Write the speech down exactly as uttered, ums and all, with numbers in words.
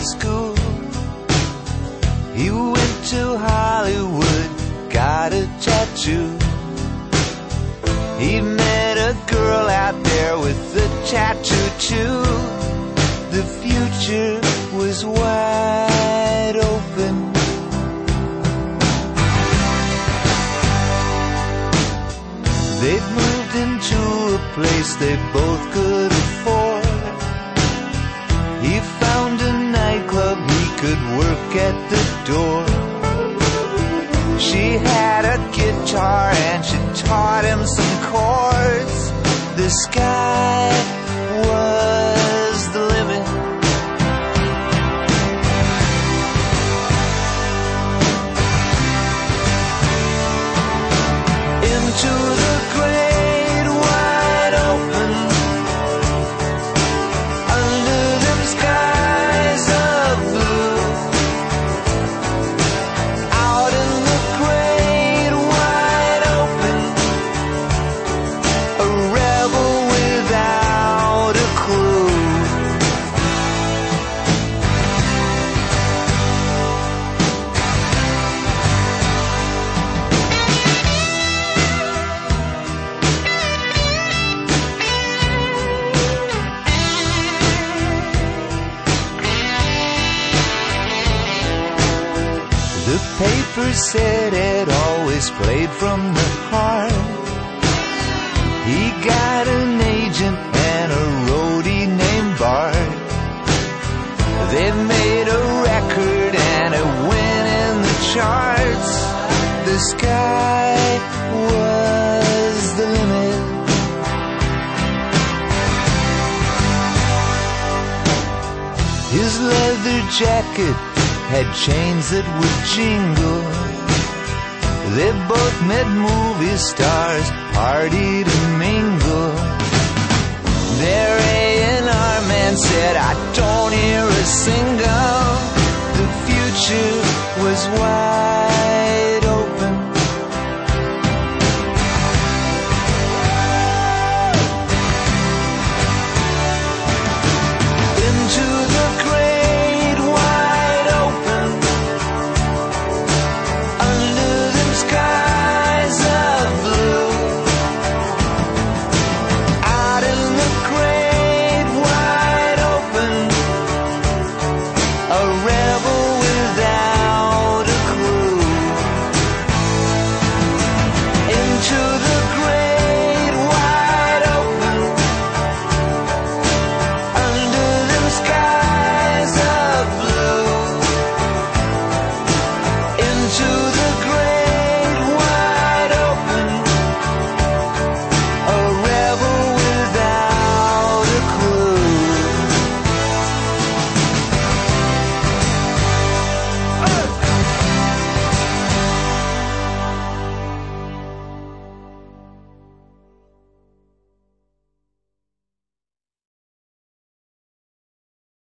school. He went to Hollywood, got a tattoo. He met a girl out there with a tattoo too. The future was wide open. They'd moved into a place they both could afford. He found a nightclub he could work at the door. She had a guitar and she taught him some chords. The sky was the limit. Into the great wide open, under them skies of blue, out in the great wide open, a rebel without a clue. The paper said it always played from the heart. He got an agent and a roadie named Bart. They made a record and it went in the charts. The sky was the limit. His leather jacket had chains that would jingle. They both met movie stars, partied and mingled. Their A and R man said, I don't